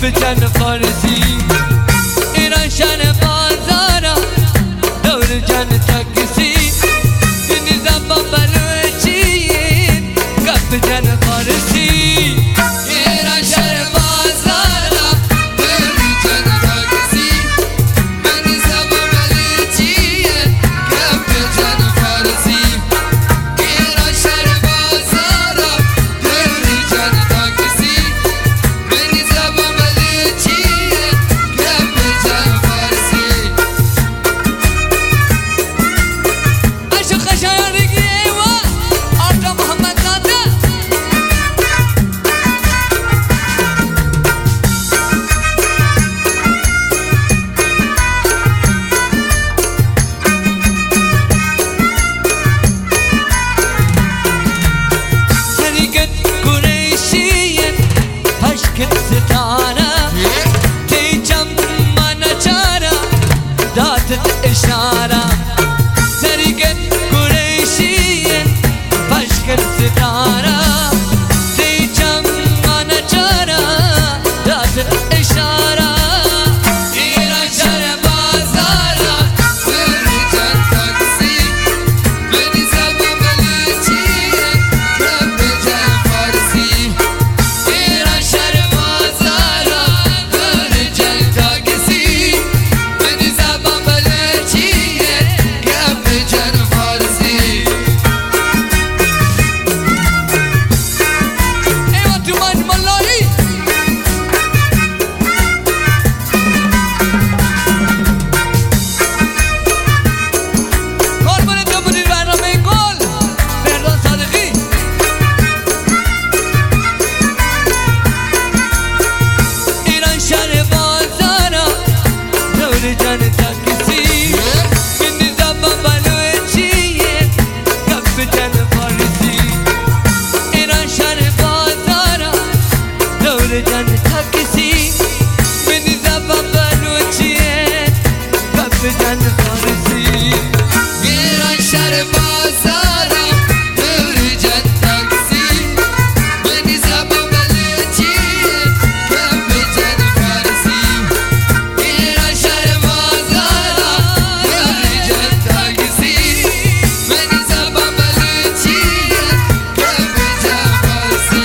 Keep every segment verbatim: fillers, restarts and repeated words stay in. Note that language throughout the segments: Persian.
گپ جن فارسی ایران شهر بازارا دور جن تاکسی این زبان بلوچی گپ جن فارسی ایران شهر بازارا دور جن تاکسی این زبان بلوچی گپ جن فارسی ایران شهر بازارا دور جن تاکسی این زبان بلوچی گپ جن فارسی عشق خشایارگی و آرتا محمد زاده سریگت قریشین پشکت ستاره تیجم من چاره دادت اشاره سریگت قریشین پشکت ستاره تیجم من چاره دادت اشاره ایران شهر بازارا دور جن تاکسی بنی زبان بلوچی گپ جن فارسی ایران شهر بازارا دور جن تاکسی بنی زبان بلوچی گپ جن فارسی ایوان تو مجمع لاری قربان تو بودی برنامه گل مهرداد صادقی ایران شهر بازارا دور جن تاکسی این زبان بلوچی گپ جن فارسی ایران شهر بازارا دور جن تاکسی این زبان بلوچی گپ جن فارسی ایران شهر بازارا دور جن تاکسی این زبان بلوچی گپ جن فارسی ایران شهر بازارا دور جن تاکسی این زبان بلوچی گپ جن فارسی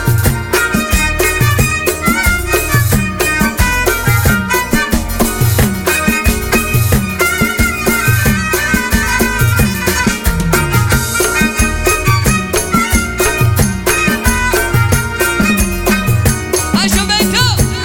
عشق بیتا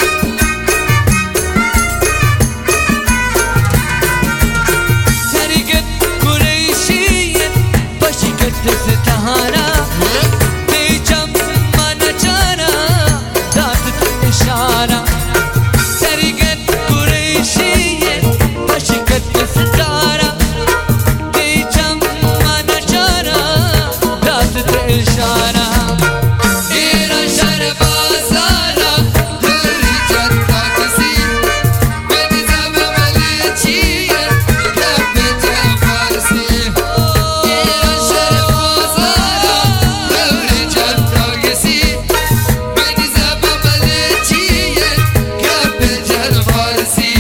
سریگت قریشین پشکت ستاره تیجم من چاره دادت اشاره سریگت قریشین پشکت ستاره تیجم من چاره دادت اشاره ایران شهر بازارا دور جن تاکسی بنی زبان بلوچی گپ جن فارسی ایران شهر بازارا دور جن تاکسی بنی زبان بلوچی گپ جن فارسی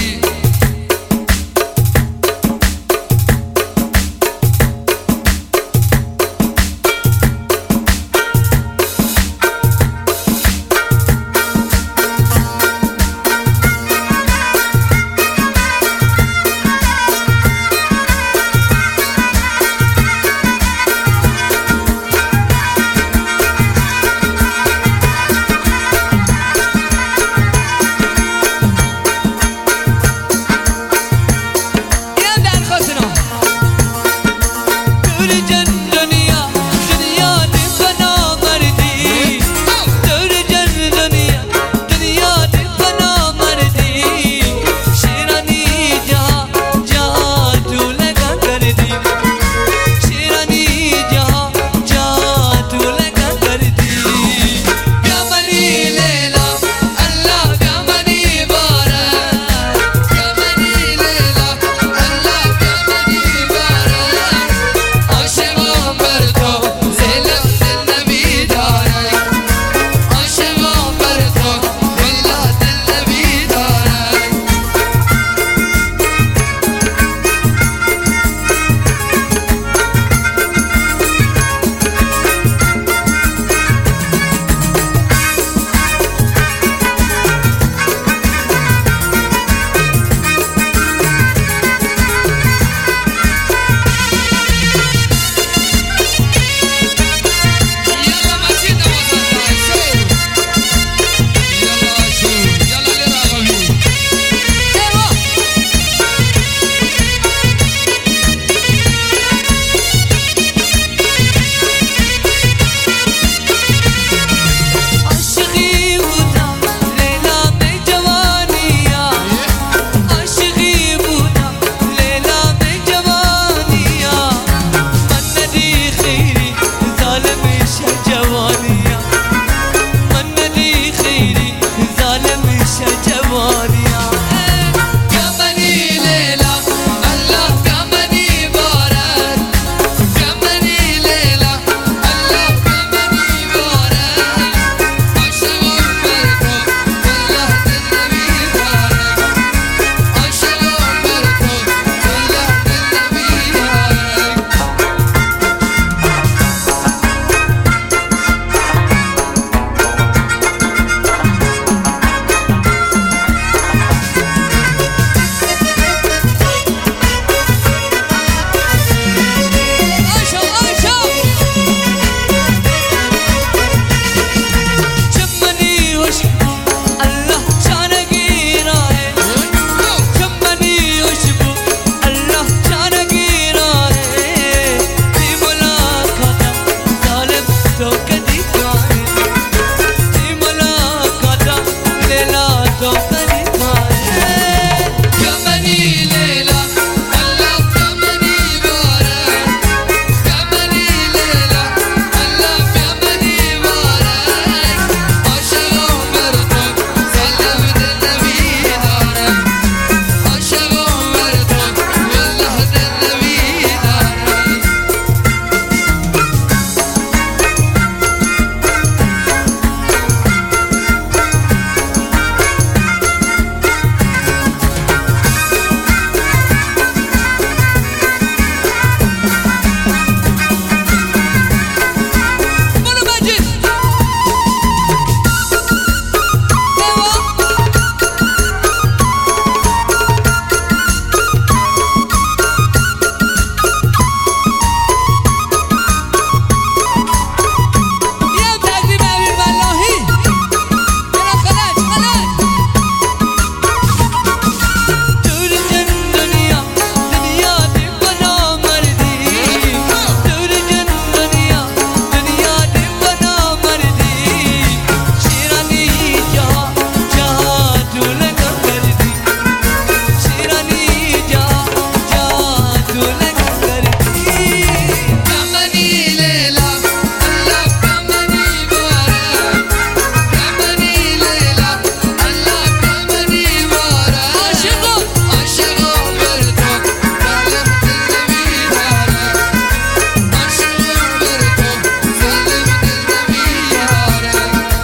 تو که دیداری ای ملاقاتا لیلا تو که دیداری کمنی لیلا الله کمنی باره کمنی لیلا الله کمنی باره عاشقم بر تو سلام دل نبی دارم عاشقم بر تو والله دل نبی دارم برو مجید یه تقدیم امیر ملاحی برو خلج خلج دور جن دنیا دنیا دیوانه مردی دور جن دنیا دنیا دیوانه مردی شیرانی جا جا دوله کردی شیرانی جا جا دوله کردی کمنی لیلا الله کمنی باره کمنی لیلا الله کمنی باره عاشقم عاشقم بر تو سلام دل نبی داره عاشقم بر تو سلام دل نبی داره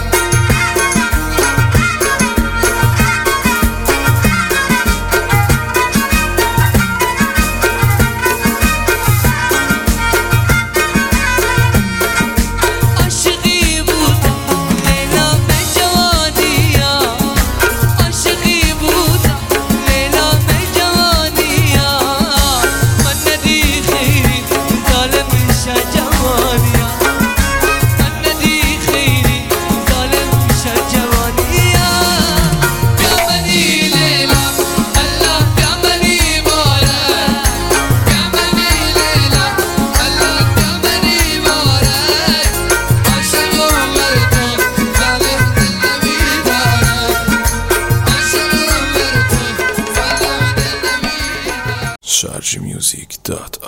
عاشقی بودم لیلا به جوانیا عاشقی بودم لیلا به جوانیا من ندی خیری ظالم شه جوانیا من ندی خیری ظالم شه جوانیا کمنی لیلا الله کمنی باره کمنی لیلا الله کمنی باره عاشقم بر تو سلام دل نبی داره عاشقم بر تو سلام دل نبی داره شارژ میوزیک دات